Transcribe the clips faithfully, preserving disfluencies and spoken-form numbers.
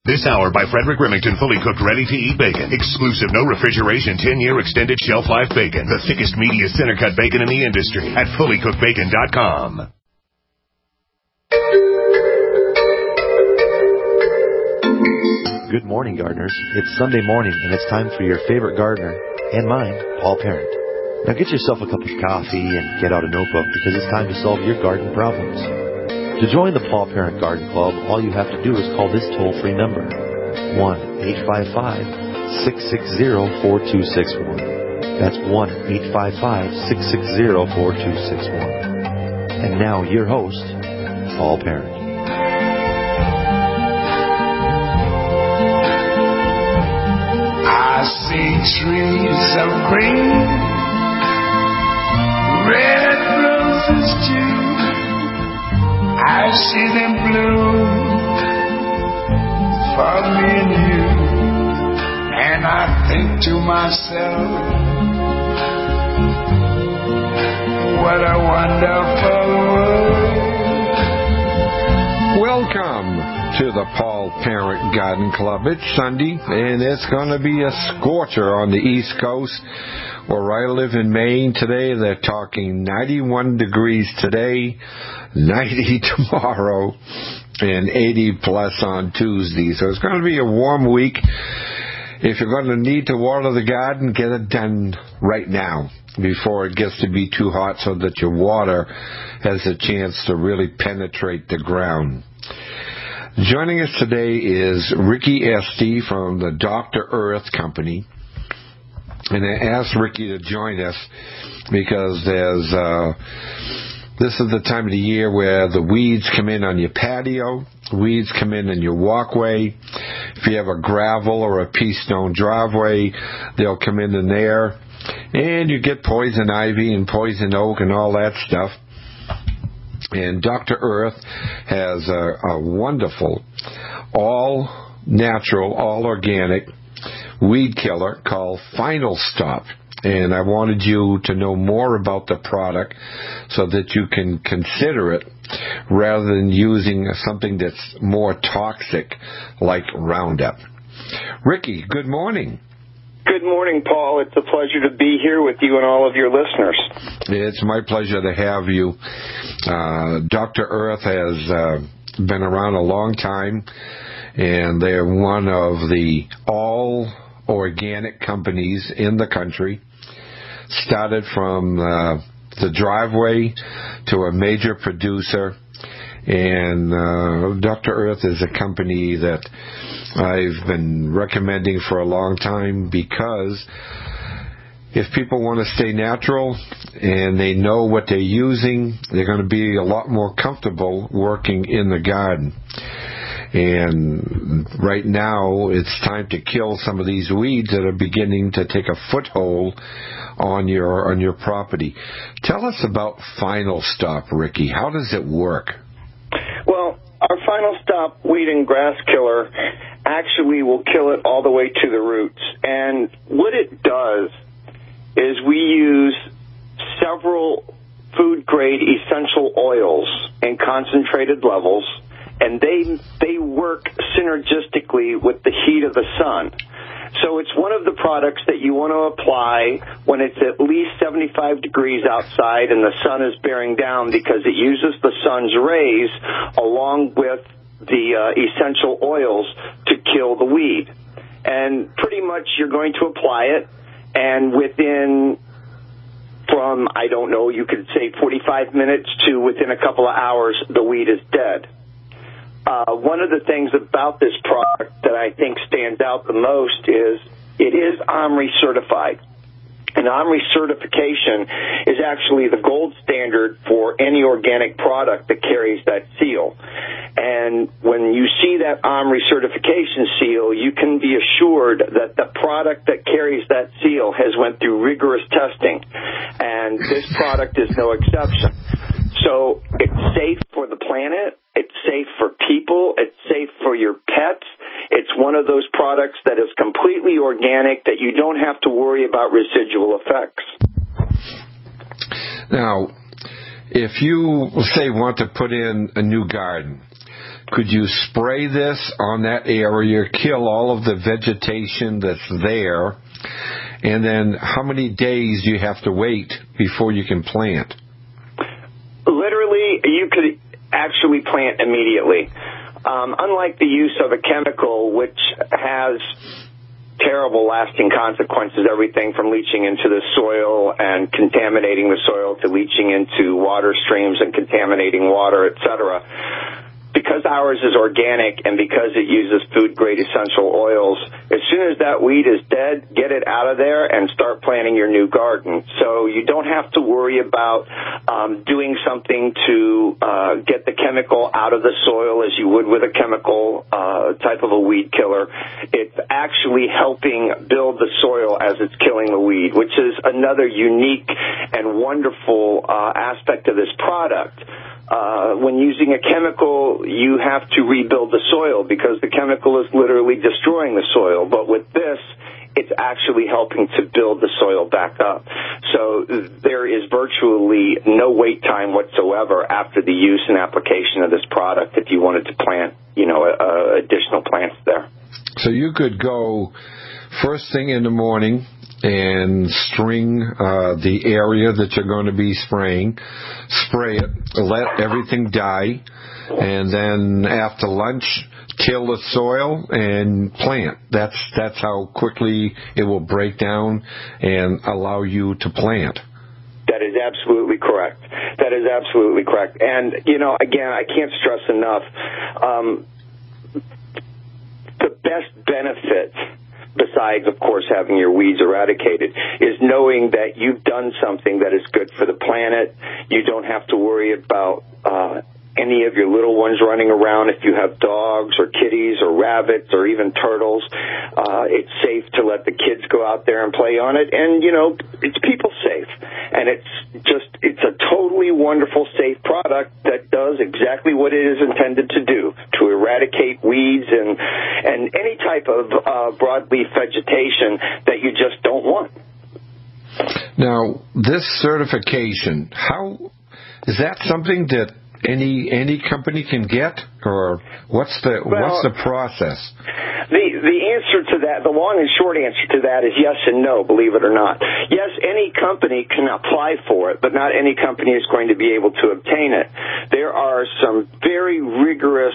This hour by Frederick Remington, fully cooked, ready-to-eat bacon. Exclusive, no refrigeration, ten-year extended shelf life bacon. The thickest, meatiest center-cut bacon in the industry at fully cooked bacon dot com. Good morning, gardeners. It's Sunday morning, and it's time for your favorite gardener, and mine, Paul Parent. Now get yourself a cup of coffee and get out a notebook, because it's time to solve your garden problems. To join the Paul Parent Garden Club, all you have to do is call this toll-free number, one eight five five, six six zero, four two six one. That's one eight five five, six six zero, four two six one. And now, your host, Paul Parent. I see trees of green, red roses too. I see them bloom for me and you. And I think to myself, what a wonderful world. Welcome to the Paul Parent Garden Club. It's Sunday, and it's going to be a scorcher on the East Coast. Where I live in Maine today, they're talking ninety-one degrees today, ninety tomorrow, and eighty plus on Tuesday. So it's going to be a warm week. If you're going to need to water the garden, get it done right now before it gets to be too hot so that your water has a chance to really penetrate the ground. Joining us today is Ricky Estee from the Doctor Earth Company. And I asked Ricky to join us because there's uh, this is the time of the year where the weeds come in on your patio, weeds come in on your walkway. If you have a gravel or a pea stone driveway, they'll come in in there. And you get poison ivy and poison oak and all that stuff. And Doctor Earth has a, a wonderful, all-natural, all-organic weed killer called Final Stop. And I wanted you to know more about the product so that you can consider it rather than using something that's more toxic like Roundup. Ricky, good morning. Good morning, Paul. It's a pleasure to be here with you and all of your listeners. It's my pleasure to have you. Uh, Doctor Earth has uh, been around a long time, and they're one of the all-organic companies in the country. Started from uh, the driveway to a major producer, and uh, Doctor Earth is a company that I've been recommending for a long time because if people want to stay natural and they know what they're using, they're going to be a lot more comfortable working in the garden. And right now, it's time to kill some of these weeds that are beginning to take a foothold on your on your property. Tell us about Final Stop, Ricky. How does it work? Well, our Final Stop weed and grass killer actually will kill it all the way to the roots. And what it does is we use several food-grade essential oils in concentrated levels, and they they work synergistically with the heat of the sun. So it's one of the products that you want to apply when it's at least seventy-five degrees outside and the sun is bearing down, because it uses the sun's rays along with the uh, essential oils to kill the weed. And pretty much you're going to apply it, and within from, I don't know, you could say forty-five minutes to within a couple of hours, the weed is dead. Uh, one of the things about this product that I think stands out the most is it is OMRI certified. And OMRI certification is actually the gold standard for any organic product that carries that seal. And when you see that OMRI certification seal, you can be assured that the product that carries that seal has went through rigorous testing. And this product is no exception. So it's safe for the planet, it's safe for people, it's safe for your pets. It's one of those products that is completely organic, that you don't have to worry about residual effects. Now, if you, say, want to put in a new garden, could you spray this on that area, kill all of the vegetation that's there, and then how many days do you have to wait before you can plant? Literally, you could actually plant immediately. Um, unlike the use of a chemical, which has terrible lasting consequences, everything from leaching into the soil and contaminating the soil to leaching into water streams and contaminating water, et cetera. Because ours is organic and because it uses food-grade essential oils, as soon as that weed is dead, get it out of there and start planting your new garden. So you don't have to worry about um, doing something to uh, get the chemical out of the soil as you would with a chemical uh, type of a weed killer. It's actually helping build the soil as it's killing the weed, which is another unique and wonderful uh, aspect of this product. Uh, when using a chemical, you have to rebuild the soil because the chemical is literally destroying the soil. But with this, it's actually helping to build the soil back up. So there is virtually no wait time whatsoever after the use and application of this product if you wanted to plant, you know, uh, additional plants there. So you could go first thing in the morning and string uh, the area that you're going to be spraying, spray it, let everything die, and then after lunch, till the soil and plant. That's that's how quickly it will break down and allow you to plant. That is absolutely correct. That is absolutely correct. And, you know, again, I can't stress enough, um, the best benefit, besides, of course, having your weeds eradicated, is knowing that you've done something that is good for the planet. You don't have to worry about uh, any of your little ones running around if you have dogs or kitties or rabbits or even turtles. Uh, it's safe to let the kids go out there and play on it. And, you know, it's people safe. And it's just, it's a totally wonderful, safe product that does exactly what it is intended to do, to eradicate weeds and, and any type of uh, broadleaf vegetation that you just don't want. Now, this certification, how is that something that any any company can get, or what's the well, what's the process? The the answer to that, the long and short answer to that is yes and no, believe it or not. Yes, any company can apply for it, but not any company is going to be able to obtain it. There are some very rigorous,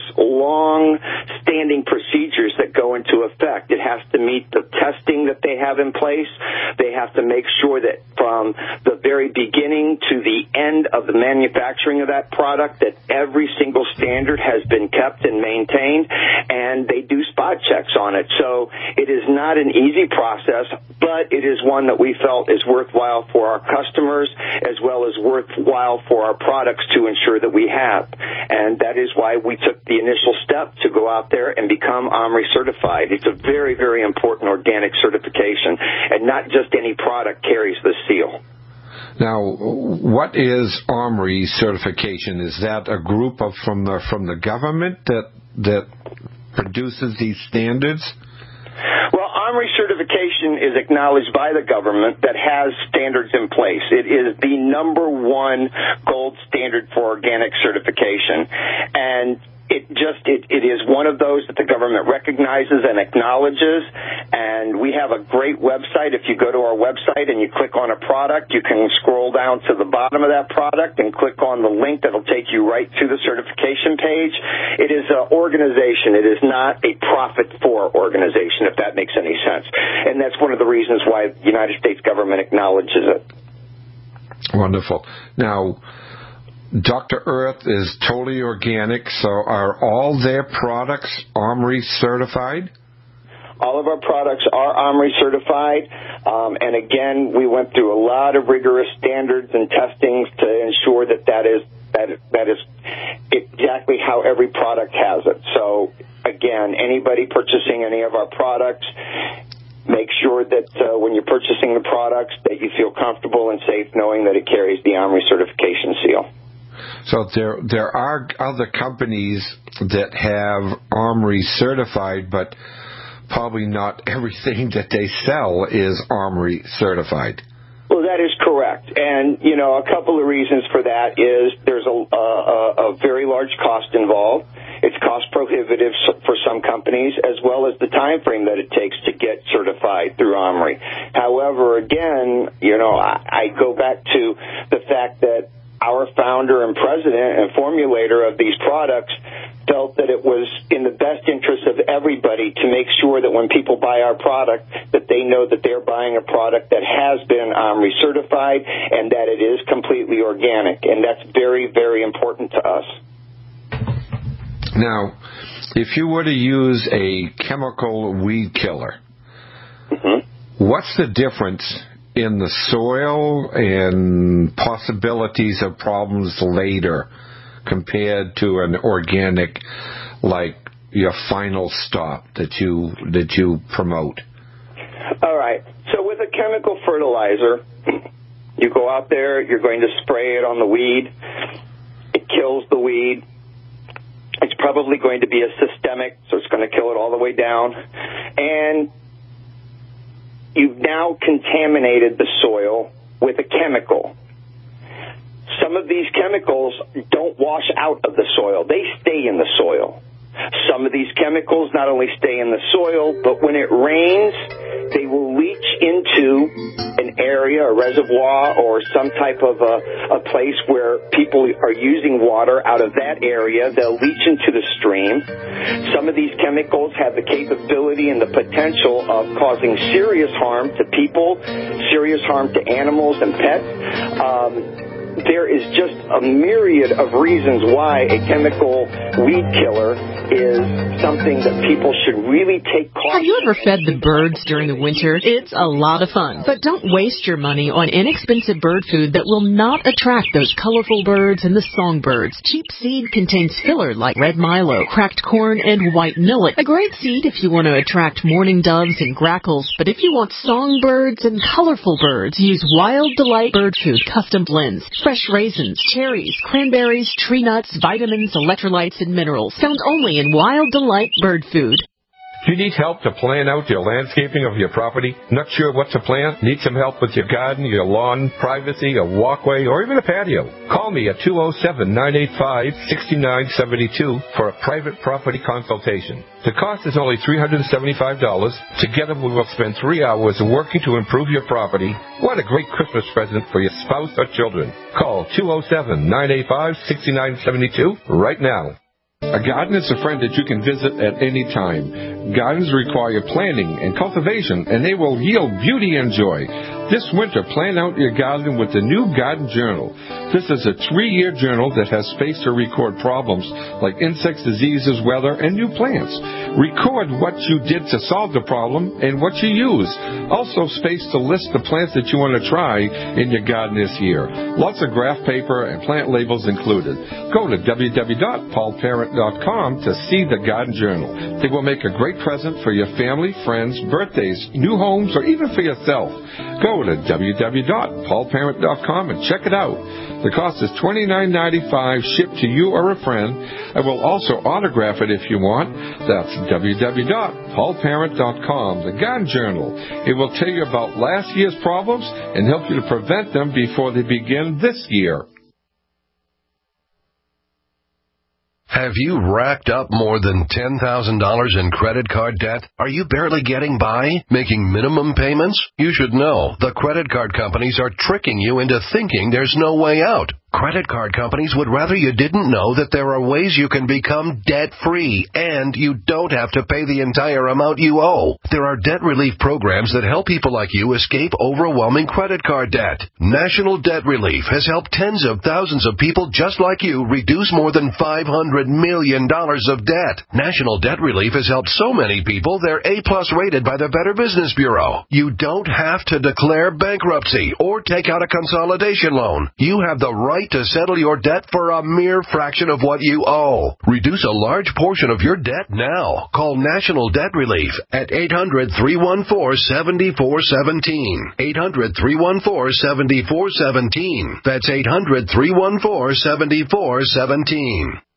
long-standing procedures that go into effect. It has to meet the testing that they have in place. They have to make sure that from the very beginning to the end of the manufacturing of that product, that every single standard has been kept and maintained, and they do spot checks on it. So it is not an easy process, but it is one that we felt is worthwhile for our customers as well as worthwhile for our products to ensure that we have. And that is why we took the initial step to go out there and become OMRI certified. It's a very, very important organic certification, and not just any product carries the seal. Now, what is OMRI certification? Is that a group of from the from the government that that produces these standards? Well, OMRI certification is acknowledged by the government that has standards in place. It is the number one gold standard for organic certification, and it just it, it is one of those that the government recognizes and acknowledges. And we have a great website. If you go to our website and you click on a product, you can scroll down to the bottom of that product and click on the link that'll take you right to the certification page. It is an organization. It is not a profit-for organization, if that makes any sense. And that's one of the reasons why the United States government acknowledges it. Wonderful. Now, Doctor Earth is totally organic, so are all their products OMRI certified? All of our products are OMRI certified, um, and again, we went through a lot of rigorous standards and testings to ensure that that is that is, that is exactly how every product has it. So, again, anybody purchasing any of our products, make sure that uh, when you're purchasing the products that you feel comfortable and safe knowing that it carries the OMRI certification seal. So there there are other companies that have OMRI certified, but probably not everything that they sell is OMRI certified. Well, that is correct. And, you know, a couple of reasons for that is there's a, a, a very large cost involved. It's cost prohibitive for some companies, as well as the time frame that it takes to get certified through Omri. However, again, you know, I, I go back to the fact that our founder and president and formulator of these products felt that it was in the best interest of everybody to make sure that when people buy our product, that they know that they're buying a product that has been Omri certified and that it is completely organic. And that's very, very important to us. Now, if you were to use a chemical weed killer, mm-hmm. what's the difference in the soil and possibilities of problems later compared to an organic, like your final stop that you that you promote? All right. So with a chemical fertilizer, you go out there, you're going to spray it on the weed. It kills the weed. It's probably going to be a systemic, so it's going to kill it all the way down. And you've now contaminated the soil with a chemical. Some of these chemicals don't wash out of the soil. They stay in the soil. Some of these chemicals not only stay in the soil, but when it rains, they will leach into an area, a reservoir, or some type of a, a place where people are using water out of that area. They'll leach into the stream. Some of these chemicals have the capability and the potential of causing serious harm to people, serious harm to animals and pets. Um, There is just a myriad of reasons why a chemical weed killer is something that people should really take caution. Have you ever fed the birds during the winter? It's a lot of fun. But don't waste your money on inexpensive bird food that will not attract those colorful birds and the songbirds. Cheap seed contains filler like red milo, cracked corn, and white millet. A great seed if you want to attract mourning doves and grackles. But if you want songbirds and colorful birds, use Wild Delight Bird Food Custom Blends. Fresh raisins, cherries, cranberries, tree nuts, vitamins, electrolytes, and minerals. Found only in Wild Delight Bird Food. Do you need help to plan out your landscaping of your property? Not sure what to plant? Need some help with your garden, your lawn, privacy, a walkway, or even a patio? Call me at two oh seven, nine eight five, six nine seven two for a private property consultation. The cost is only three hundred seventy-five dollars. Together we will spend three hours working to improve your property. What a great Christmas present for your spouse or children. Call two oh seven, nine eight five, six nine seven two right now. A garden is a friend that you can visit at any time. Gardens require planning and cultivation, and they will yield beauty and joy. This winter, plan out your garden with the new Garden Journal. This is a three-year journal that has space to record problems like insects, diseases, weather, and new plants. Record what you did to solve the problem and what you use. Also space to list the plants that you want to try in your garden this year. Lots of graph paper and plant labels included. Go to w w w dot paul parent dot com to see the Garden Journal. They will make a great present for your family, friends, birthdays, new homes, or even for yourself. Go to w w w dot paul parent dot com and check it out. The cost is twenty-nine ninety-five shipped to you or a friend. I will also autograph it if you want. That's w w w dot paul parent dot com, the Garden Journal. It will tell you about last year's problems and help you to prevent them before they begin this year. Have you racked up more than ten thousand dollars in credit card debt? Are you barely getting by, making minimum payments? You should know the credit card companies are tricking you into thinking there's no way out. Credit card companies would rather you didn't know that there are ways you can become debt-free, and you don't have to pay the entire amount you owe. There are debt relief programs that help people like you escape overwhelming credit card debt. National Debt Relief has helped tens of thousands of people just like you reduce more than five hundred million dollars of debt. National Debt Relief has helped so many people they're A-plus rated by the Better Business Bureau. You don't have to declare bankruptcy or take out a consolidation loan. You have the right to settle your debt for a mere fraction of what you owe. Reduce a large portion of your debt now. Call National Debt Relief at eight hundred, three one four, seven four one seven. eight hundred, three one four, seven four one seven. That's eight hundred, three one four, seven four one seven.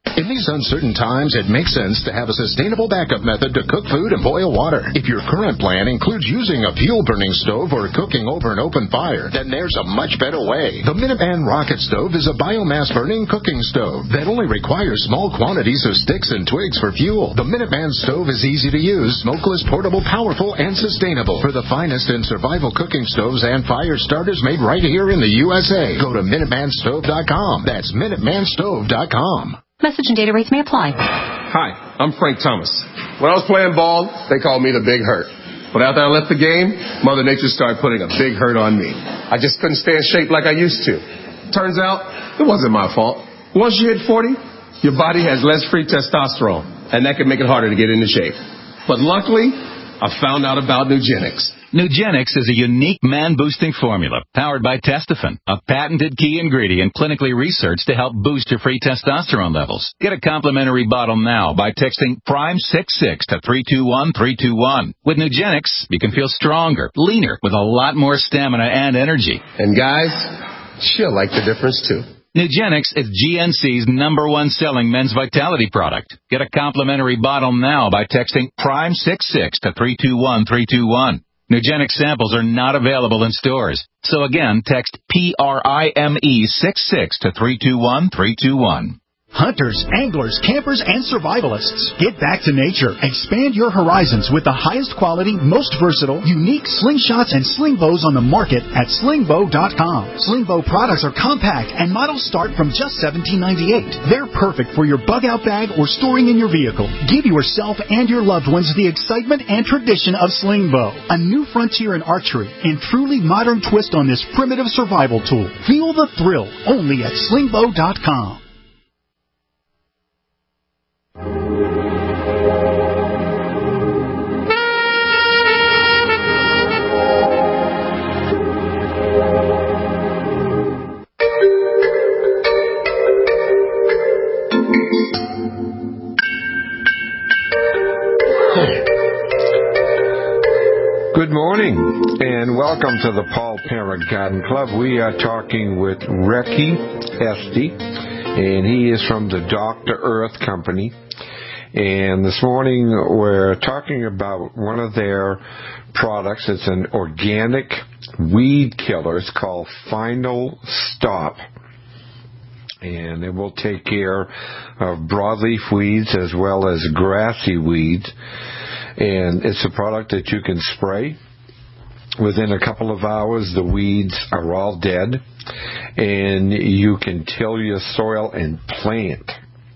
In these uncertain times, it makes sense to have a sustainable backup method to cook food and boil water. If your current plan includes using a fuel-burning stove or cooking over an open fire, then there's a much better way. The Minuteman Rocket Stove is a biomass-burning cooking stove that only requires small quantities of sticks and twigs for fuel. The Minuteman Stove is easy to use, smokeless, portable, powerful, and sustainable. For the finest in survival cooking stoves and fire starters made right here in the U S A, go to Minuteman Stove dot com. That's Minuteman Stove dot com. Message and data rates may apply. Hi, I'm Frank Thomas. When I was playing ball, they called me the Big Hurt. But after I left the game, Mother Nature started putting a big hurt on me. I just couldn't stay in shape like I used to. Turns out, it wasn't my fault. Once you hit forty, your body has less free testosterone, and that can make it harder to get into shape. But luckily, I found out about Nugenix. Nugenix is a unique man-boosting formula powered by Testofen, a patented key ingredient clinically researched to help boost your free testosterone levels. Get a complimentary bottle now by texting prime six six to three two one three two one. With Nugenix, you can feel stronger, leaner, with a lot more stamina and energy. And guys, she'll like the difference too. Nugenix is G N C's number one selling men's vitality product. Get a complimentary bottle now by texting prime six six to three two one three two one. Nugenix samples are not available in stores. So again, text P R I M E six six to three two one three two one. Hunters, anglers, campers, and survivalists, get back to nature. Expand your horizons with the highest quality, most versatile, unique slingshots and sling bows on the market at sling bow dot com. Sling bow products are compact and models start from just seventeen ninety-eight. They're perfect for your bug-out bag or storing in your vehicle. Give yourself and your loved ones the excitement and tradition of sling bow, a new frontier in archery and truly modern twist on this primitive survival tool. Feel the thrill only at sling bow dot com. Good morning, and welcome to the Paul Parent Garden Club. We are talking with Ricky Esty, and he is from the Doctor Earth Company. And this morning we're talking about one of their products. It's an organic weed killer. It's called Final Stop. And it will take care of broadleaf weeds as well as grassy weeds. And it's a product that you can spray. Within a couple of hours, the weeds are all dead. And you can till your soil and plant.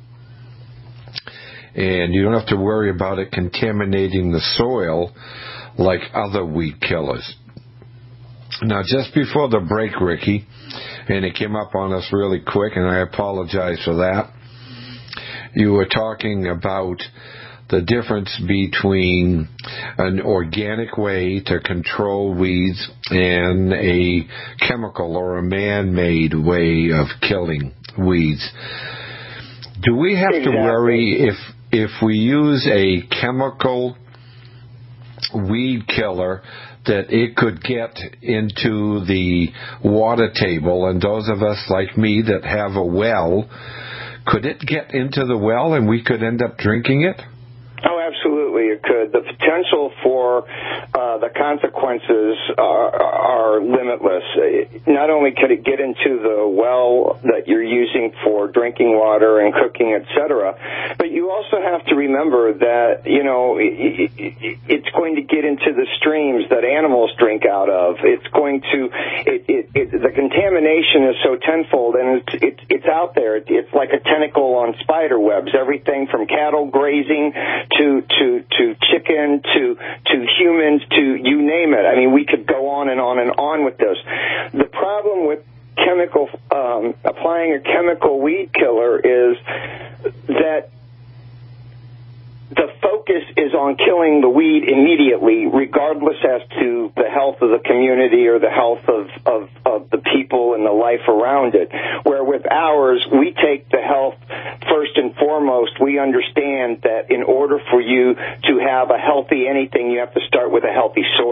And you don't have to worry about it contaminating the soil like other weed killers. Now, just before the break, Ricky, and it came up on us really quick, and I apologize for that, you were talking about the difference between an organic way to control weeds and a chemical or a man-made way of killing weeds. Do we have exactly. to worry if if we use a chemical weed killer that it could get into the water table, and those of us like me that have a well, could it get into the well and we could end up drinking it? Oh, absolutely, it could. The potential for uh, the consequences are, are limitless. Not only could it get into the well that you're using for drinking water and cooking, et cetera, but you also have to remember that, you know, it, it, it's going to get into the streams that animals drink out of. It's going to, it, it, it, the contamination is so tenfold, and it's, it, it's out there. It's like a tentacle on spider webs. Everything from cattle grazing to to to chicken to to humans to you name it. I mean, we could go on and on and on with this. The problem with chemical um, applying a chemical weed killer is that the focus is on killing the weed immediately, regardless as to the health of the community or the health of, of, of the people and the life around it. Where with ours, we take the health first and foremost. We understand that in order for you to have a healthy anything, you have to start with a healthy soil.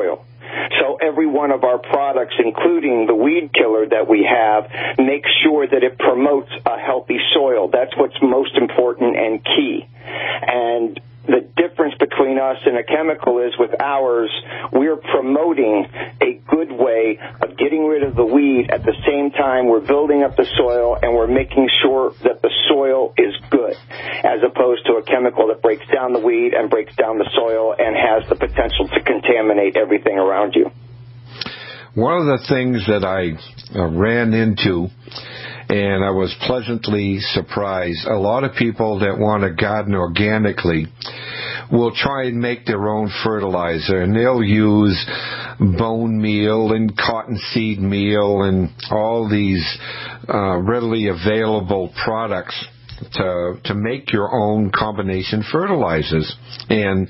So every one of our products, including the weed killer that we have, makes sure that it promotes a healthy soil. That's what's most important and key. And the difference between us and a chemical is with ours, we're promoting a good way of getting rid of the weed. At the same time, we're building up the soil and we're making sure that the soil is good, as opposed to a chemical that breaks down the weed and breaks down the soil and has the potential to contaminate everything around you. One of the things that I uh, ran into, and I was pleasantly surprised, a lot of people that want to garden organically will try and make their own fertilizer, and they'll use bone meal and cottonseed meal and all these uh, readily available products to to make your own combination fertilizers. And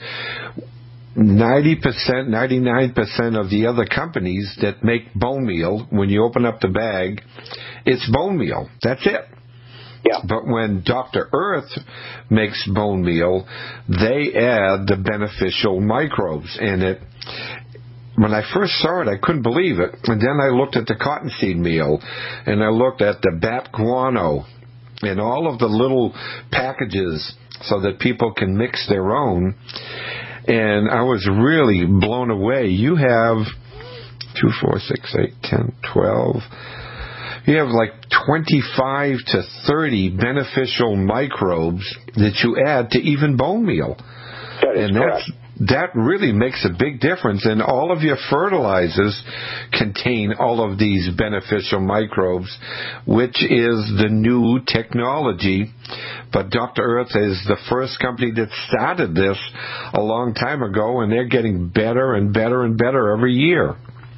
ninety percent, ninety-nine percent of the other companies that make bone meal, when you open up the bag, it's bone meal. That's it. Yeah. But when Doctor Earth makes bone meal, they add the beneficial microbes in it. When I first saw it, I couldn't believe it. And then I looked at the cottonseed meal, and I looked at the bat guano and all of the little packages so that people can mix their own. And I was really blown away. You have two, four, six, eight, ten, twelve. You have like twenty-five to thirty beneficial microbes that you add to even bone meal. That is and correct. that's, that really makes a big difference. And all of your fertilizers contain all of these beneficial microbes, which is the new technology. But Doctor Earth is the first company that started this a long time ago, and they're getting better and better and better every year.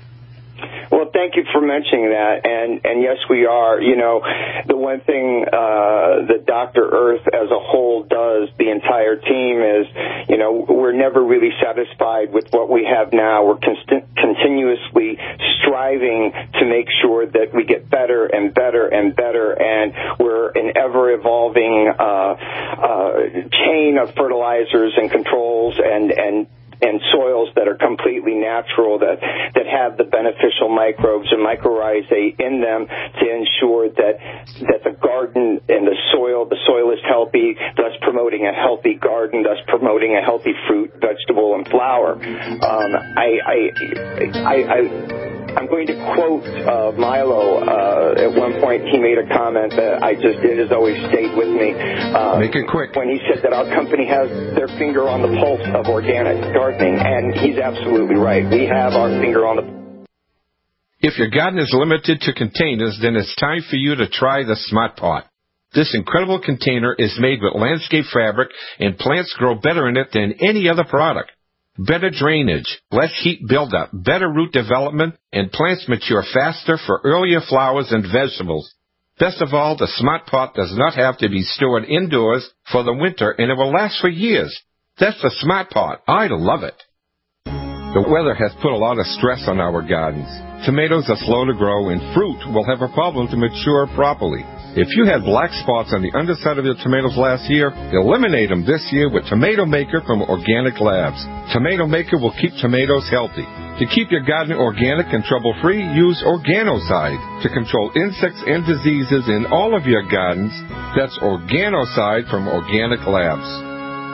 Well, thank you for mentioning that, and, and yes, we are. You know, the one thing uh, that Doctor Earth as a whole does, the entire team, is, you know, we're never really satisfied with what we have now. We're const- continuously striving to make sure that we get better and better and better, and we're an ever-evolving uh, uh, chain of fertilizers and controls and, and and soils that are completely natural, that, that have the beneficial microbes and mycorrhizae in them to ensure that that the garden and the soil, the soil is healthy, thus promoting a healthy garden, thus promoting a healthy fruit, vegetable, and flower. Um, I, I, I, I I'm going to quote uh, Milo. Uh, at one point, he made a comment that I just, it has always stayed with me. Uh, Make it quick. When he said that our company has their finger on the pulse of organic gardening, and he's absolutely right. We have our finger on the pulse. If your garden is limited to containers, then it's time for you to try the Smart Pot. This incredible container is made with landscape fabric, and plants grow better in it than any other product. Better drainage, less heat buildup, better root development, and plants mature faster for earlier flowers and vegetables. Best of all, the Smart Pot does not have to be stored indoors for the winter, and it will last for years. That's the Smart Pot. I love it. The weather has put a lot of stress on our gardens. Tomatoes are slow to grow, and fruit will have a problem to mature properly. If you had black spots on the underside of your tomatoes last year, eliminate them this year with Tomato Maker from Organic Labs. Tomato Maker will keep tomatoes healthy. To keep your garden organic and trouble-free, use Organocide to control insects and diseases in all of your gardens. That's Organocide from Organic Labs.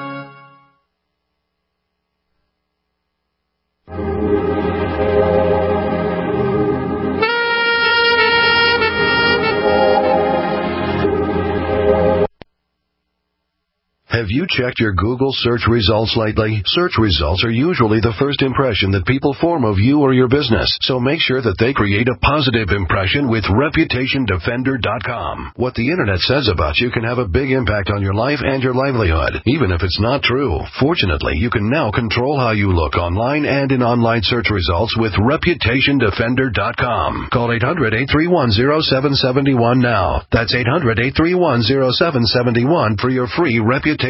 Have you checked your Google search results lately? Search results are usually the first impression that people form of you or your business, so make sure that they create a positive impression with Reputation Defender dot com. What the Internet says about you can have a big impact on your life and your livelihood, even if it's not true. Fortunately, you can now control how you look online and in online search results with Reputation Defender dot com. Call eight hundred, eight three one, zero seven seven one now. That's eight hundred, eight three one, zero seven seven one for your free Reputation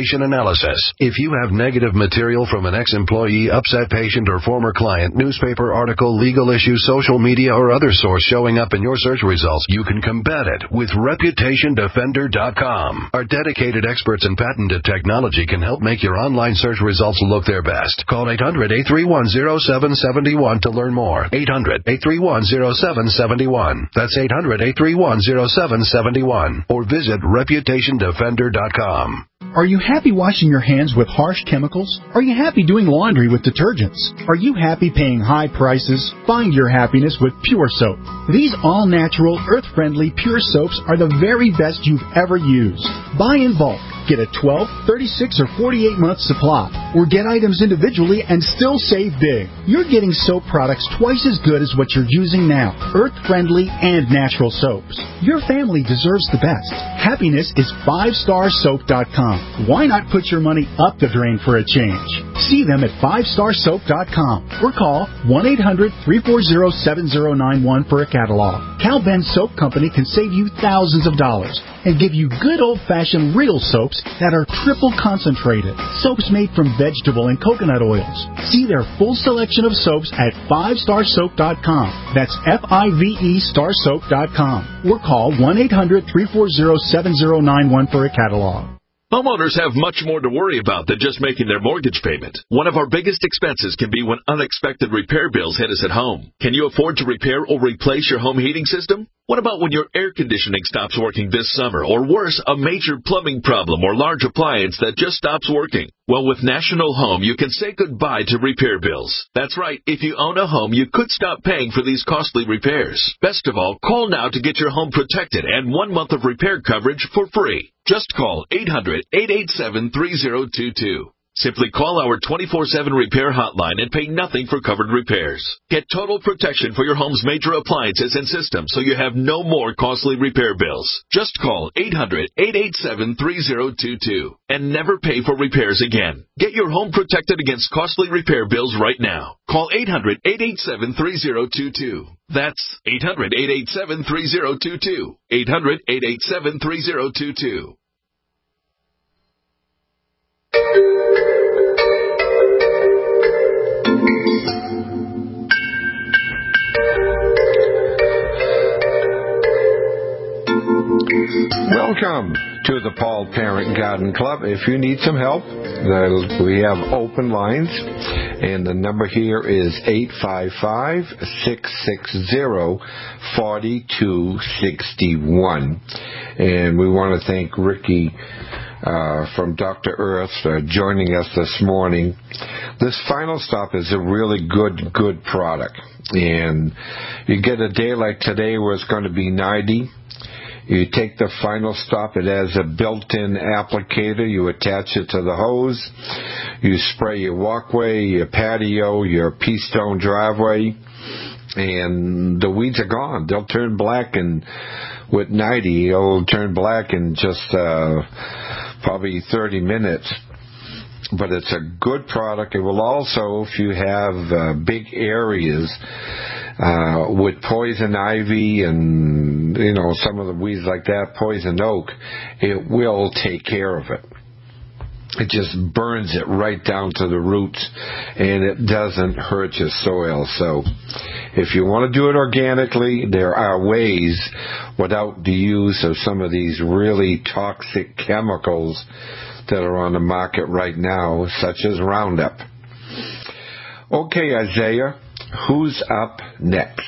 reputation analysis. If you have negative material from an ex-employee, upset patient, or former client, newspaper article, legal issue, social media, or other source showing up in your search results, you can combat it with reputation defender dot com. Our dedicated experts in patented technology can help make your online search results look their best. Call eight hundred, eight three one, zero seven seven one to learn more. eight hundred, eight three one, zero seven seven one. That's eight hundred, eight three one, zero seven seven one. Or visit reputation defender dot com. Are you happy washing your hands with harsh chemicals? Are you happy doing laundry with detergents? Are you happy paying high prices? Find your happiness with Pure Soap. These all-natural, earth-friendly Pure Soaps are the very best you've ever used. Buy in bulk. Get a twelve, thirty-six, or forty-eight month supply. Or get items individually and still save big. You're getting soap products twice as good as what you're using now. Earth-friendly and natural soaps. Your family deserves the best. Happiness is five star soap dot com. Why not put your money up the drain for a change? See them at five star soap dot com or call one eight hundred, three four zero, seven zero nine one for a catalog. Cal Ben Soap Company can save you thousands of dollars and give you good old-fashioned real soaps that are triple concentrated. Soaps made from vegetable and coconut oils. See their full selection of soaps at five star soap dot com. That's F I V E star soap dot com. Or call one eight hundred, three four zero, seven zero nine one for a catalog. Homeowners have much more to worry about than just making their mortgage payment. One of our biggest expenses can be when unexpected repair bills hit us at home. Can you afford to repair or replace your home heating system? What about when your air conditioning stops working this summer? Or worse, a major plumbing problem or large appliance that just stops working? Well, with National Home, you can say goodbye to repair bills. That's right. If you own a home, you could stop paying for these costly repairs. Best of all, call now to get your home protected and one month of repair coverage for free. Just call eight hundred, eight eight seven, three zero two two. Simply call our twenty-four seven repair hotline and pay nothing for covered repairs. Get total protection for your home's major appliances and systems so you have no more costly repair bills. Just call eight hundred, eight eight seven, three zero two two and never pay for repairs again. Get your home protected against costly repair bills right now. Call eight hundred, eight eight seven, three zero two two. That's eight hundred, eight eight seven, three zero two two. eight hundred, eight eight seven, three zero two two. Welcome to the Paul Parent Garden Club. If you need some help, we have open lines, and the number here is eight five five, six six zero, four two six one. And we want to thank Ricky uh, from Doctor Earth for joining us this morning. This Final Stop is a really good, good product. And you get a day like today where it's going to be ninety. You take the Final Stop. It has a built-in applicator. You attach it to the hose. You spray your walkway, your patio, your pea-stone driveway, and the weeds are gone. They'll turn black, and with ninety, it'll turn black in just uh, probably thirty minutes. But it's a good product. It will also, if you have uh, big areas uh, with poison ivy and, you know, some of the weeds like that, poison oak, it will take care of it. It just burns it right down to the roots, and it doesn't hurt your soil. So if you want to do it organically, there are ways without the use of some of these really toxic chemicals that are on the market right now, such as Roundup. Okay, Isaiah, who's up next?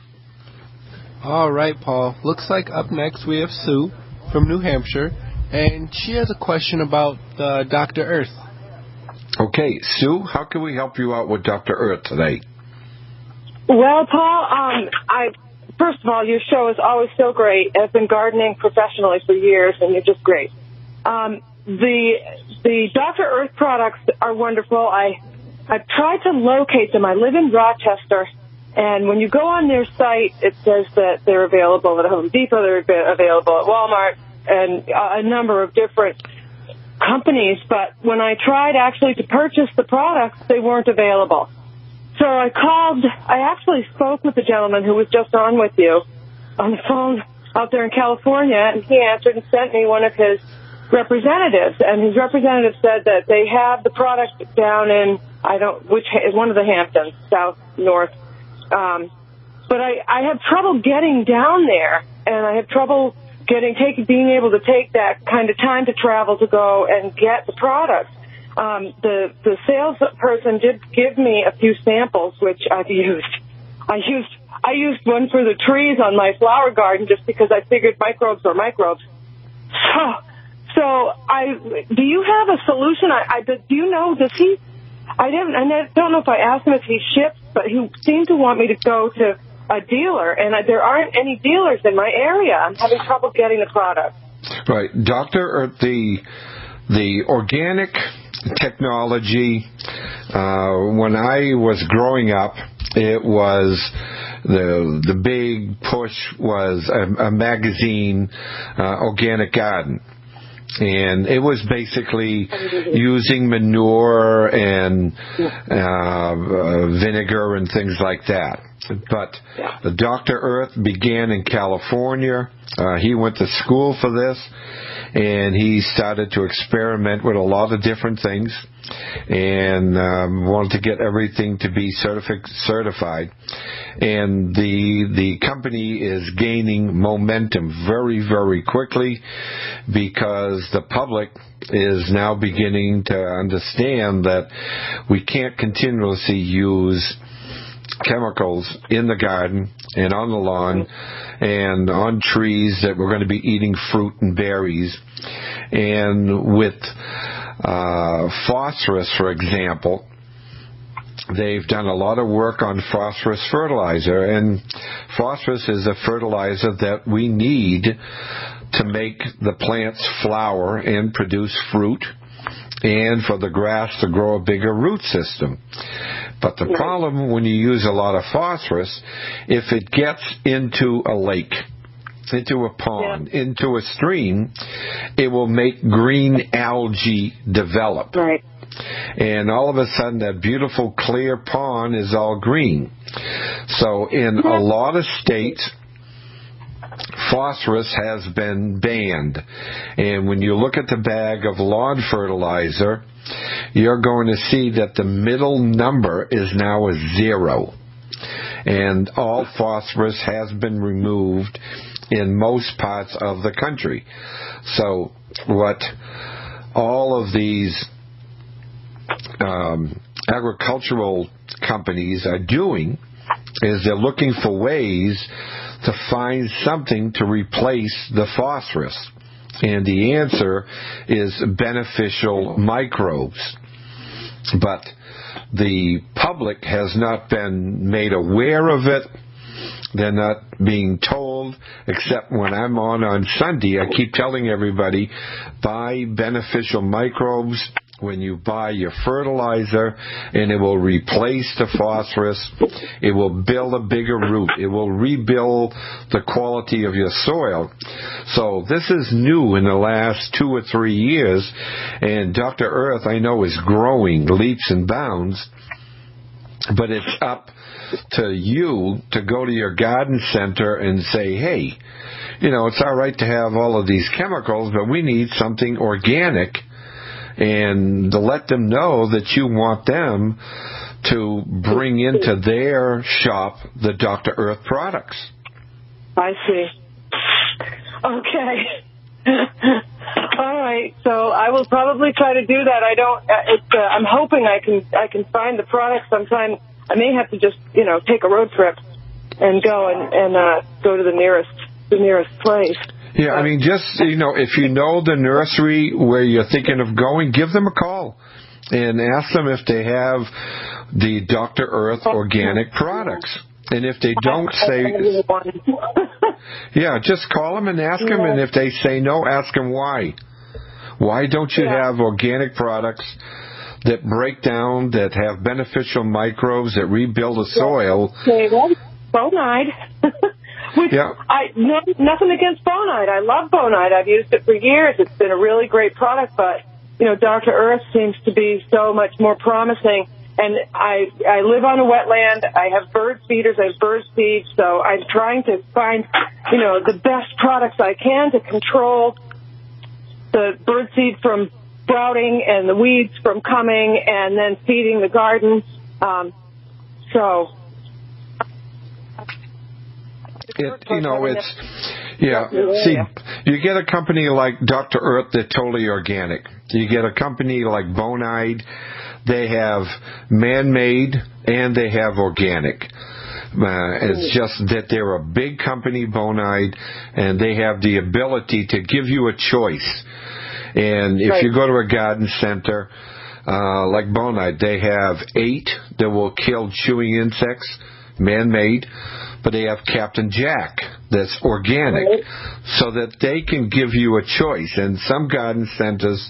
All right, Paul. Looks like up next we have Sue from New Hampshire, and she has a question about uh, Doctor Earth. Okay, Sue, how can we help you out with Doctor Earth today? Well, Paul, um, I first of all, your show is always so great. I've been gardening professionally for years, and you're just great. Um, the the Doctor Earth products are wonderful. I I've tried to locate them. I live in Rochester, and when you go on their site, it says that they're available at Home Depot, they're available at Walmart, and a number of different companies. But when I tried actually to purchase the products, they weren't available. So I called. I actually spoke with the gentleman who was just on with you on the phone out there in California, and he answered and sent me one of his representatives, and his representative said that they have the product down in, I don't, which is one of the Hamptons, south, north. Um, but I, I have trouble getting down there, and I have trouble getting, take, being able to take that kind of time to travel to go and get the product. Um, the, the salesperson did give me a few samples, which I've used. I used, I used one for the trees on my flower garden just because I figured microbes were microbes. So, so I, do you have a solution? I, I, do you know, does he, I didn't, I don't know if I asked him if he ships, but he seemed to want me to go to a dealer, and I, there aren't any dealers in my area. I'm having trouble getting the product. Right. Doctor, the, the organic technology, uh, when I was growing up, it was the the big push was a, a magazine, uh, Organic Garden. And it was basically using manure and uh, vinegar and things like that. But the Doctor Earth began in California. Uh, he went to school for this, and he started to experiment with a lot of different things and um, wanted to get everything to be certifi- certified. And the the company is gaining momentum very, very quickly because the public is now beginning to understand that we can't continuously use chemicals in the garden and on the lawn and on trees that we're going to be eating fruit and berries. And with uh, phosphorus, for example, they've done a lot of work on phosphorus fertilizer, and phosphorus is a fertilizer that we need to make the plants flower and produce fruit and for the grass to grow a bigger root system. But the problem when you use a lot of phosphorus, if it gets into a lake, into a pond, yeah. into a stream, it will make green algae develop. Right. And all of a sudden that beautiful clear pond is all green. So in a lot of states, phosphorus has been banned. And when you look at the bag of lawn fertilizer, you're going to see that the middle number is now a zero. And all phosphorus has been removed in most parts of the country. So what all of these um, agricultural companies are doing is they're looking for ways to find something to replace the phosphorus. And the answer is beneficial microbes. But the public has not been made aware of it. They're not being told, except when I'm on on Sunday, I keep telling everybody, buy beneficial microbes when you buy your fertilizer, and it will replace the phosphorus. It will build a bigger root. It will rebuild the quality of your soil. So this is new in the last two or three years, and Doctor Earth, I know, is growing leaps and bounds, but it's up to you to go to your garden center and say, hey, you know, it's all right to have all of these chemicals, but we need something organic, and to let them know that you want them to bring into their shop the Doctor Earth products. I see. Okay. All right. So I will probably try to do that. I don't. It's, uh, I'm hoping I can. I can find the product sometime. I may have to just, you know, take a road trip and go and, and uh, go to the nearest the nearest place. Yeah, I mean, just, you know, if you know the nursery where you're thinking of going, give them a call and ask them if they have the Doctor Earth organic products. And if they don't say, yeah, just call them and ask them. And if they say no, ask them why. Why don't you have organic products that break down, that have beneficial microbes, that rebuild the soil? Okay, well, Bonide. Which yeah. I no, nothing against Bonide. I love Bonide. I've used it for years. It's been a really great product, but you know, Doctor Earth seems to be so much more promising. And I I live on a wetland. I have bird feeders. I have bird seed. So I'm trying to find, you know, the best products I can to control the birdseed from sprouting and the weeds from coming and then feeding the garden. Um, so, it, you know, it's, yeah, see, you get a company like Doctor Earth, they're totally organic. You get a company like Bonide, they have man-made and they have organic. Uh, it's just that they're a big company, Bonide, and they have the ability to give you a choice. And if right. you go to a garden center, uh, like Bonide, they have eight that will kill chewing insects, man-made, but they have Captain Jack that's organic, right. so that they can give you a choice. And some garden centers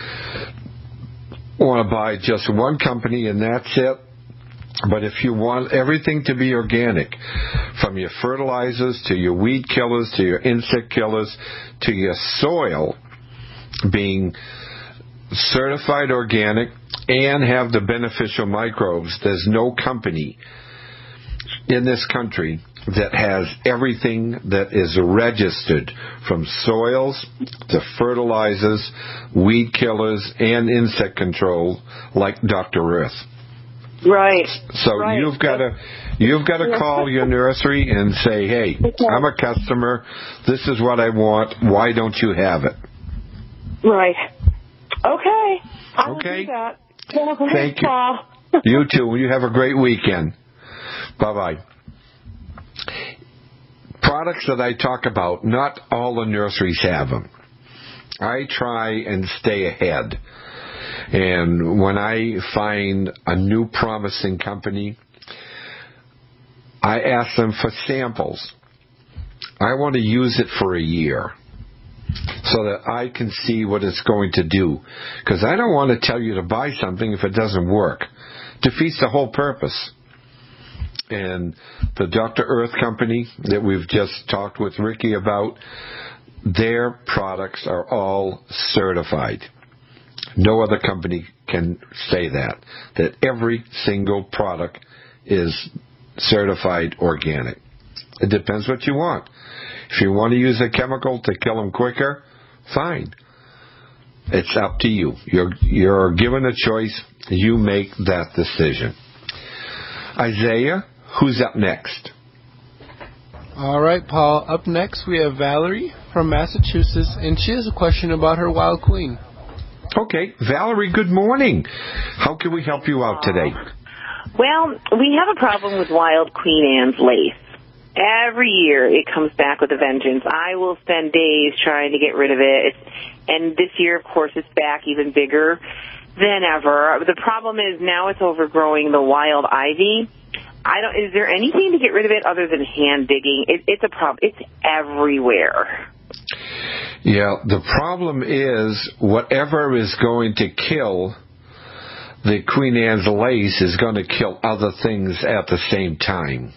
want to buy just one company and that's it. But if you want everything to be organic, from your fertilizers to your weed killers to your insect killers to your soil being certified organic and have the beneficial microbes, there's no company in this country that has everything that is registered, from soils to fertilizers, weed killers, and insect control, like Doctor Earth. Right. So right. you've got to you've got to call your nursery and say, "Hey, I'm a customer. This is what I want. Why don't you have it?" Right. Okay. I will okay. do that. Thank you. You too. You have a great weekend. Bye bye. Products that I talk about, not all the nurseries have them. I try and stay ahead. And when I find a new promising company, I ask them for samples. I want to use it for a year so that I can see what it's going to do. Because I don't want to tell you to buy something if it doesn't work. It defeats the whole purpose. And the Doctor Earth company that we've just talked with Ricky about, their products are all certified. No other company can say that, that every single product is certified organic. It depends what you want. If you want to use a chemical to kill them quicker, fine. It's up to you. You're, you're given a choice. You make that decision. Isaiah, who's up next? All right, Paul. Up next, we have Valerie from Massachusetts, and she has a question about her wild queen. Okay, Valerie, good morning. How can we help you out today? Well, we have a problem with wild Queen Anne's lace. Every year it comes back with a vengeance. I will spend days trying to get rid of it. And this year, of course, it's back even bigger than ever. The problem is now it's overgrowing the wild ivy. I don't. Is there anything to get rid of it other than hand digging? It, it's a problem. It's everywhere. Yeah, the problem is whatever is going to kill the Queen Anne's lace is going to kill other things at the same time.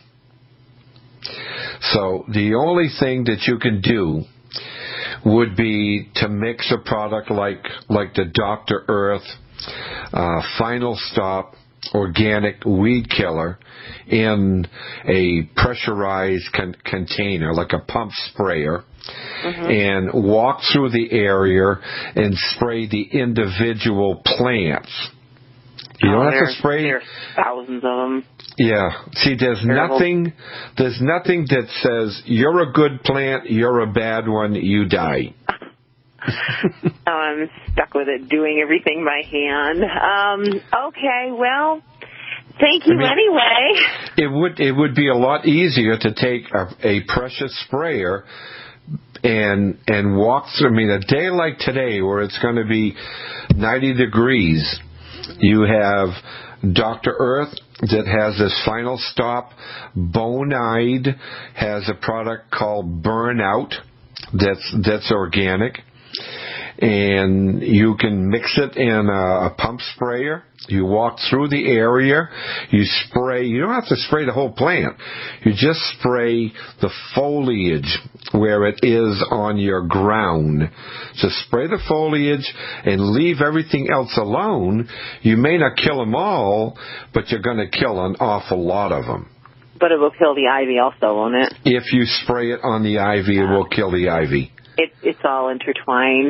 So the only thing that you can do would be to mix a product like like the Doctor Earth uh, Final Stop organic weed killer in a pressurized con- container, like a pump sprayer, mm-hmm. and walk through the area and spray the individual plants. You oh, don't have to spray. There's thousands of them. Yeah. See, there's Terrible. nothing. There's nothing that says you're a good plant, you're a bad one, you die. oh, I'm stuck with it, doing everything by hand. Um, okay, well, thank you I mean, anyway. It would it would be a lot easier to take a, a precious sprayer and and walk through. I mean, a day like today, where it's going to be ninety degrees, you have Doctor Earth that has this Final Stop. Bonide has a product called Burnout that's that's organic. And you can mix it in a, a pump sprayer. You walk through the area. You spray. You don't have to spray the whole plant. You just spray the foliage where it is on your ground. So spray the foliage and leave everything else alone. You may not kill them all, but you're going to kill an awful lot of them. But it will kill the ivy also, won't it? If you spray it on the ivy, it will kill the ivy. It, it's all intertwined.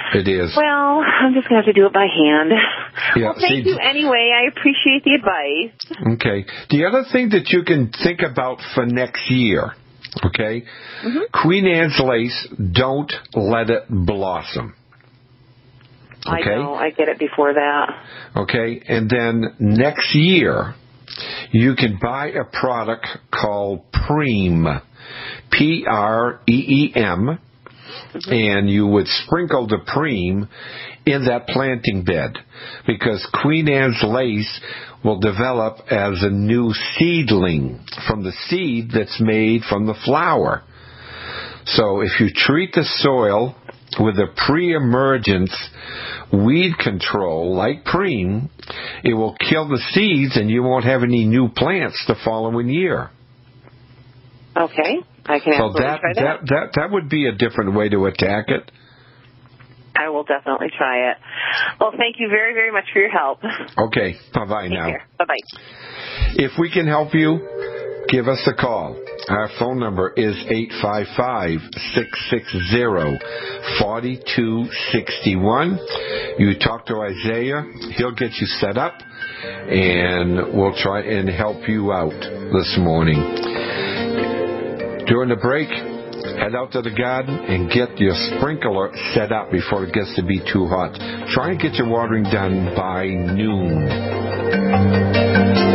It is. Well, I'm just going to have to do it by hand. Yeah, well, thank see, you anyway. I appreciate the advice. Okay. The other thing that you can think about for next year, okay, mm-hmm. Queen Anne's lace, don't let it blossom. Okay? I know. I get it before that. Okay. And then next year, you can buy a product called Preem, P R E E M, mm-hmm. and you would sprinkle the Preem in that planting bed, because Queen Anne's lace will develop as a new seedling from the seed that's made from the flower. So if you treat the soil with a pre-emergence weed control like Preem, it will kill the seeds and you won't have any new plants the following year. Okay, I can so absolutely that, try that. that that that would be a different way to attack it. I will definitely try it. Well, thank you very, very much for your help. Okay, bye-bye now. Bye-bye. If we can help you, give us a call. Our phone number is eight five five, six six zero, four two six one. You talk to Isaiah, he'll get you set up, and we'll try and help you out this morning. During the break, head out to the garden and get your sprinkler set up before it gets to be too hot. Try and get your watering done by noon.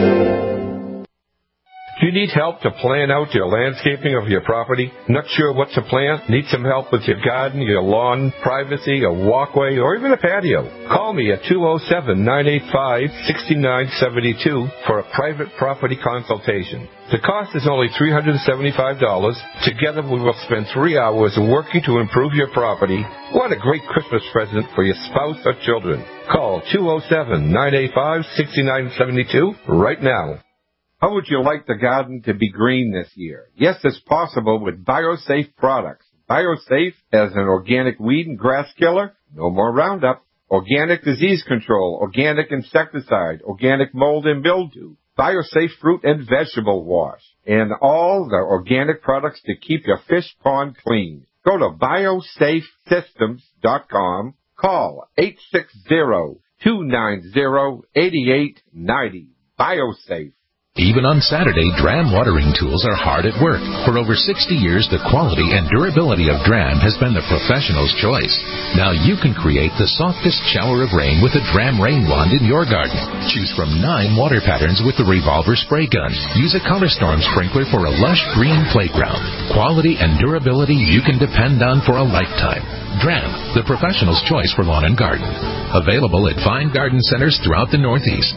Do you need help to plan out your landscaping of your property? Not sure what to plant? Need some help with your garden, your lawn, privacy, a walkway, or even a patio? Call me at two oh seven, nine eight five, six nine seven two for a private property consultation. The cost is only three hundred seventy-five dollars. Together we will spend three hours working to improve your property. What a great Christmas present for your spouse or children. Call two oh seven, nine eight five, six nine seven two right now. How would you like the garden to be green this year? Yes, it's possible with BioSafe products. BioSafe as an organic weed and grass killer, no more Roundup. Organic disease control, organic insecticide, organic mold and mildew. BioSafe fruit and vegetable wash, and all the organic products to keep your fish pond clean. Go to biosafe systems dot com. Call eight six zero, two nine zero, eight eight nine zero. BioSafe. Even on Saturday, Dram watering tools are hard at work. For over sixty years, the quality and durability of Dram has been the professional's choice. Now you can create the softest shower of rain with a Dram rain wand in your garden. Choose from nine water patterns with the revolver spray gun. Use a Color Storm sprinkler for a lush green playground. Quality and durability you can depend on for a lifetime. Dram, the professional's choice for lawn and garden. Available at fine garden centers throughout the Northeast.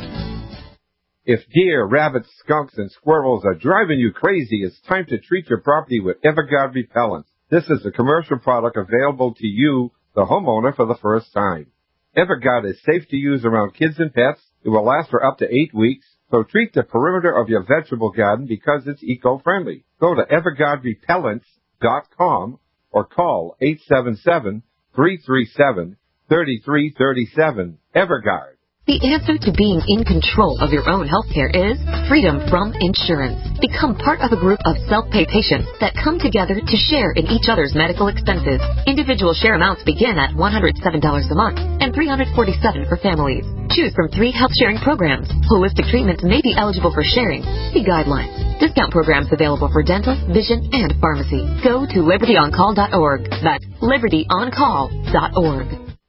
If deer, rabbits, skunks, and squirrels are driving you crazy, it's time to treat your property with Everguard Repellents. This is a commercial product available to you, the homeowner, for the first time. Everguard is safe to use around kids and pets. It will last for up to eight weeks. So treat the perimeter of your vegetable garden because it's eco-friendly. Go to everguard repellents dot com or call eight seven seven, three three seven, three three three seven. Everguard. The answer to being in control of your own healthcare is freedom from insurance. Become part of a group of self-pay patients that come together to share in each other's medical expenses. Individual share amounts begin at one hundred seven dollars a month and three hundred forty-seven dollars for families. Choose from three health sharing programs. Holistic treatments may be eligible for sharing. See guidelines. Discount programs available for dental, vision, and pharmacy. Go to liberty on call dot org. That's liberty on call dot org.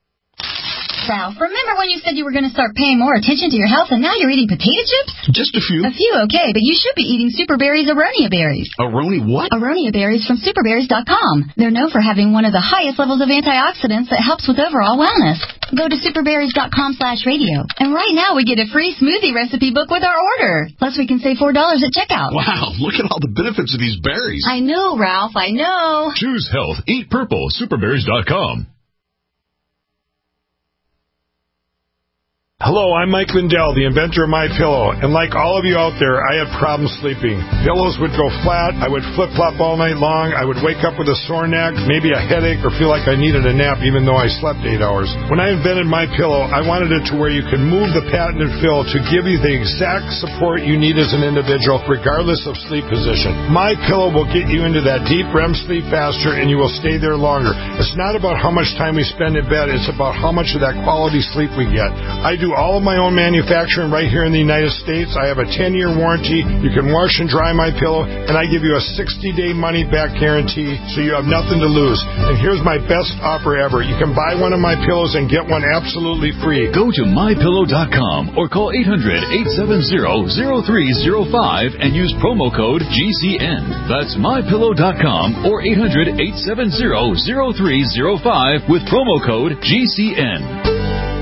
Ralph, remember when you said you were going to start paying more attention to your health and now you're eating potato chips? Just a few. A few, okay, but you should be eating Super Berries Aronia berries. Aroni what? Aronia berries from super berries dot com. They're known for having one of the highest levels of antioxidants that helps with overall wellness. Go to super berries dot com slash radio. And right now we get a free smoothie recipe book with our order. Plus we can save four dollars at checkout. Wow, look at all the benefits of these berries. I know, Ralph, I know. Choose health. Eat purple. super berries dot com. Hello, I'm Mike Lindell, the inventor of MyPillow, and like all of you out there, I had problems sleeping. Pillows would go flat, I would flip-flop all night long, I would wake up with a sore neck, maybe a headache, or feel like I needed a nap even though I slept eight hours. When I invented MyPillow, I wanted it to where you could move the patented fill to give you the exact support you need as an individual, regardless of sleep position. MyPillow will get you into that deep R E M sleep faster, and you will stay there longer. It's not about how much time we spend in bed, it's about how much of that quality sleep we get. I do all of my own manufacturing right here in the United States. I have a ten-year warranty. You can wash and dry my pillow, and I give you a sixty-day money-back guarantee, so you have nothing to lose. And here's my best offer ever. You can buy one of my pillows and get one absolutely free. Go to my pillow dot com or call eight hundred, eight seven zero, zero three zero five and use promo code G C N. That's my pillow dot com or eight hundred, eight seven zero, zero three zero five with promo code G C N.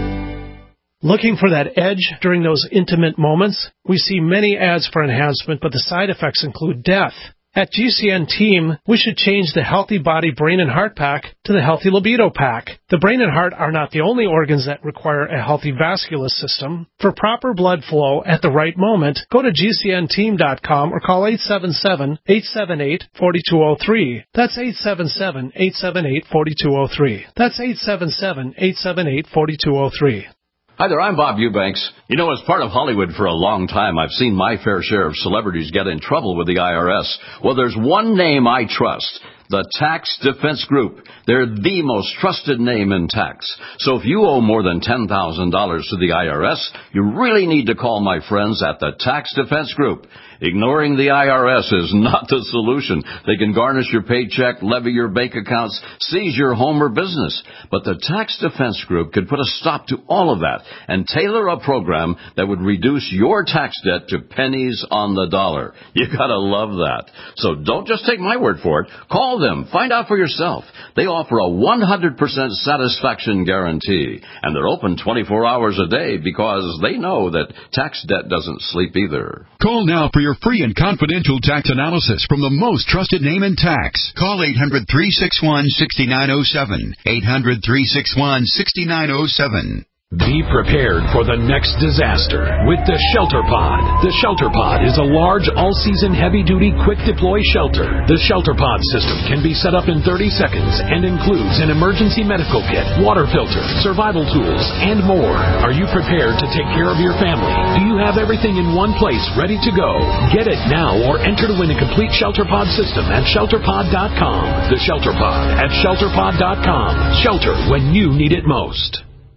Looking for that edge during those intimate moments? We see many ads for enhancement, but the side effects include death. At G C N Team, we should change the Healthy Body Brain and Heart Pack to the Healthy Libido Pack. The brain and heart are not the only organs that require a healthy vascular system. For proper blood flow at the right moment, go to G C N team dot com or call eight seven seven, eight seven eight, four two zero three. That's eight seven seven, eight seven eight, four two zero three. That's eight seven seven, eight seven eight, four two zero three. Hi there, I'm Bob Eubanks. You know, as part of Hollywood for a long time, I've seen my fair share of celebrities get in trouble with the I R S. Well, there's one name I trust. The Tax Defense Group. They're the most trusted name in tax. So if you owe more than ten thousand dollars to the I R S, you really need to call my friends at the Tax Defense Group. Ignoring the I R S is not the solution. They can garnish your paycheck, levy your bank accounts, seize your home or business. But the Tax Defense Group could put a stop to all of that and tailor a program that would reduce your tax debt to pennies on the dollar. You gotta love that. So don't just take my word for it. Call them. Find out for yourself. They offer a one hundred percent satisfaction guarantee. And they're open twenty-four hours a day because they know that tax debt doesn't sleep either. Call now for your free and confidential tax analysis from the most trusted name in tax. Call eight hundred, three six one, six nine zero seven. eight hundred, three six one, six nine zero seven. Be prepared for the next disaster with the Shelter Pod. The Shelter Pod is a large, all-season, heavy-duty, quick-deploy shelter. The Shelter Pod system can be set up in thirty seconds and includes an emergency medical kit, water filter, survival tools, and more. Are you prepared to take care of your family? Do you have everything in one place ready to go? Get it now or enter to win a complete Shelter Pod system at shelter pod dot com. The Shelter Pod at shelter pod dot com. Shelter when you need it most.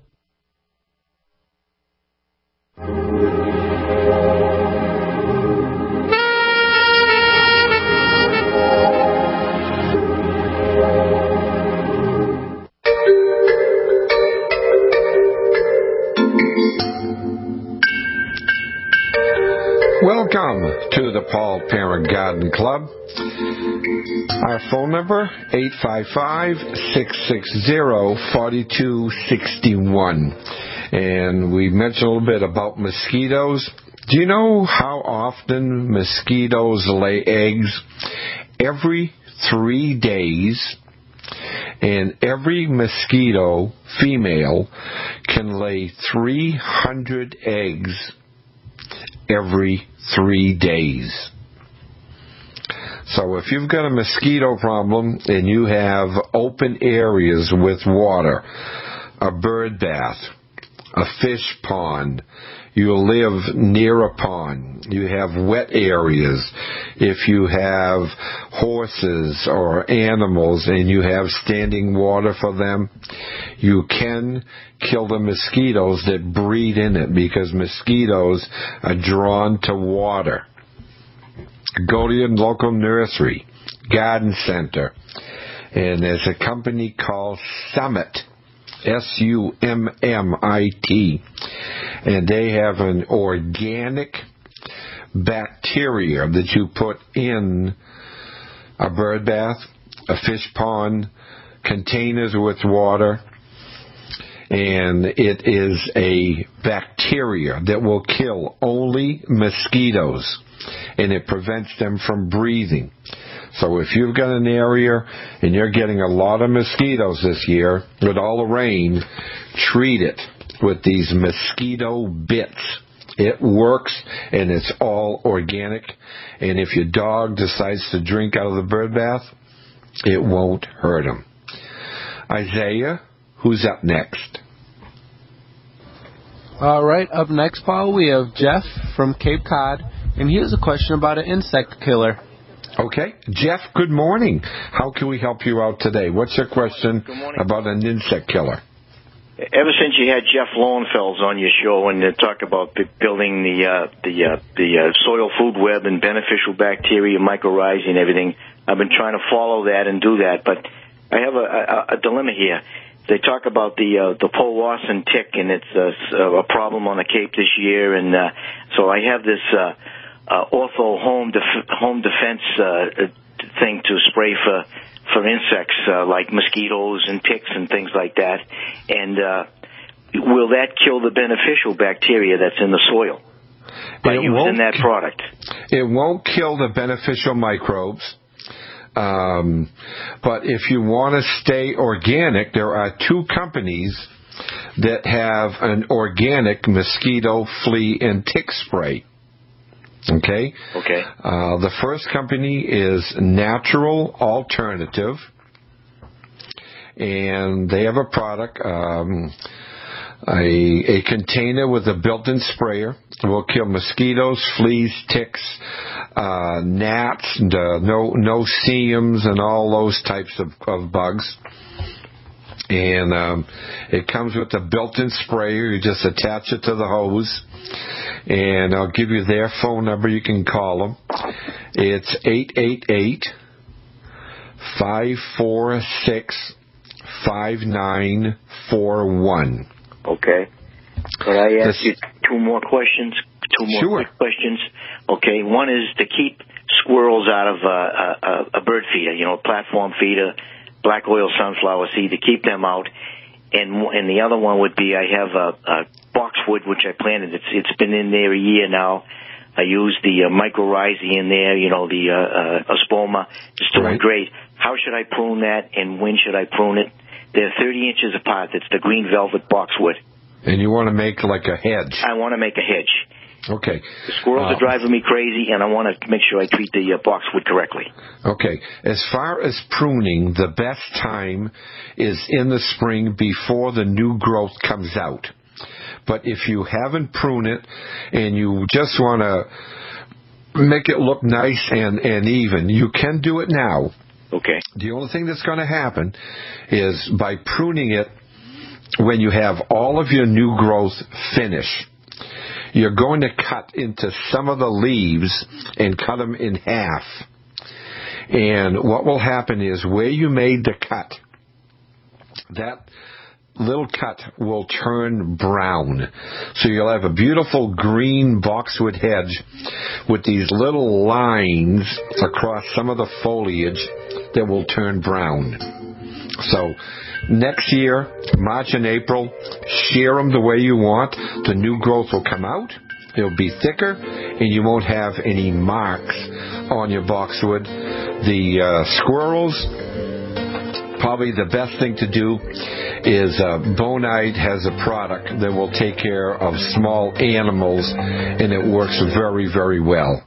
Welcome to the Paul Parent Garden Club. Our phone number, eight five five, six six zero, four two six one. And we mentioned a little bit about mosquitoes. Do you know how often mosquitoes lay eggs? Every three days. And every mosquito, female, can lay three hundred eggs every three days. So if you've got a mosquito problem and you have open areas with water, a bird bath, a fish pond, you live near a pond, you have wet areas, if you have horses or animals and you have standing water for them, you can kill the mosquitoes that breed in it because mosquitoes are drawn to water. Go to your local nursery, garden center, and there's a company called Summit, S U M M I T, and they have an organic bacteria that you put in a bird bath, a fish pond, containers with water, and it is a bacteria that will kill only mosquitoes, and it prevents them from breathing. So if you've got an area and you're getting a lot of mosquitoes this year with all the rain, treat it. with these mosquito bits. It works, and it's all organic. And if your dog decides to drink out of the bird bath, it won't hurt him. Isaiah, who's up next? All right, up next, Paul, we have Jeff from Cape Cod, and he has a question about an insect killer. Okay. Jeff, good morning. How can we help you out today? What's your question about an insect killer? Ever since you had Jeff Lowenfels on your show and uh, talk about b- building the uh, the uh, the uh, soil food web and beneficial bacteria, mycorrhizae and everything, I've been trying to follow that and do that. But I have a, a, a dilemma here. They talk about the uh, the Powassan tick, and it's uh, a problem on the Cape this year. And uh, so I have this uh, uh, Ortho home def- home defense uh, thing to spray for. for insects uh, like mosquitoes and ticks and things like that. And uh, will that kill the beneficial bacteria that's in the soil by it using that product? It won't kill the beneficial microbes. Um, but if you want to stay organic, there are two companies that have an organic mosquito, flea, and tick spray. Okay? Okay. Uh, the first company is Natural Alternative, and they have a product, um, a, a container with a built-in sprayer. It will kill mosquitoes, fleas, ticks, uh, gnats, and, uh, no, no seams, and all those types of, of bugs. And um, it comes with a built-in sprayer. You just attach it to the hose. And I'll give you their phone number. You can call them. It's eight eight eight, five four six, five nine four one. Okay. Could I ask you two more questions? Two more sure. quick questions. Okay. One is to keep squirrels out of uh, a, a bird feeder, you know, platform feeder, black oil sunflower seed, to keep them out. And and the other one would be I have a, a boxwood which I planted. It's it's been in there a year now. I use the uh, mycorrhizae in there, you know, the uh, uh, Aspoma. It's doing right. great. How should I prune that, and when should I prune it? They're thirty inches apart. It's the green velvet boxwood. And you want to make like a hedge? I want to make a hedge. Okay. The squirrels uh, are driving me crazy, and I want to make sure I treat the uh, boxwood correctly. Okay. As far as pruning, the best time is in the spring before the new growth comes out. But if you haven't pruned it and you just want to make it look nice and, and even, you can do it now. Okay. The only thing that's going to happen is by pruning it when you have all of your new growth finished, you're going to cut into some of the leaves and cut them in half. And what will happen is where you made the cut, that little cut will turn brown. So you'll have a beautiful green boxwood hedge with these little lines across some of the foliage that will turn brown. So next year, March and April, shear them the way you want. The new growth will come out. It'll be thicker, and you won't have any marks on your boxwood. The uh, squirrels, probably the best thing to do is uh, Bonide has a product that will take care of small animals, and it works very, very well.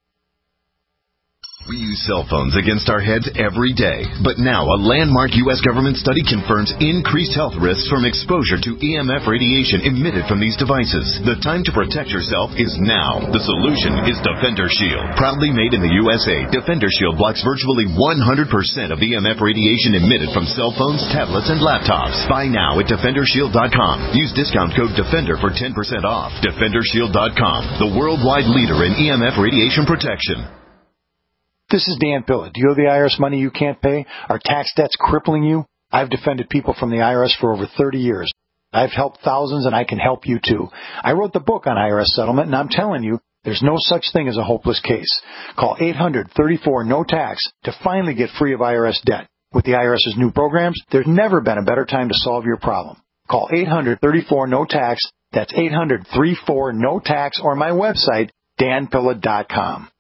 We use cell phones against our heads every day, but now a landmark U S government study confirms increased health risks from exposure to E M F radiation emitted from these devices. The time to protect yourself is now. The solution is Defender Shield. Proudly made in the U S A, Defender Shield blocks virtually one hundred percent of E M F radiation emitted from cell phones, tablets, and laptops. Buy now at Defender Shield dot com. Use discount code DEFENDER for ten percent off. Defender Shield dot com, the worldwide leader in E M F radiation protection. This is Dan Pilla. Do you owe the I R S money you can't pay? Are tax debts crippling you? I've defended people from the I R S for over thirty years. I've helped thousands, and I can help you too. I wrote the book on I R S settlement, and I'm telling you, there's no such thing as a hopeless case. Call eight hundred, thirty-four, no tax to finally get free of I R S debt. With the IRS's new programs, there's never been a better time to solve your problem. Call eight hundred, thirty-four, no tax. That's eight hundred, thirty-four, no tax, or my website, Dan Pilla dot com.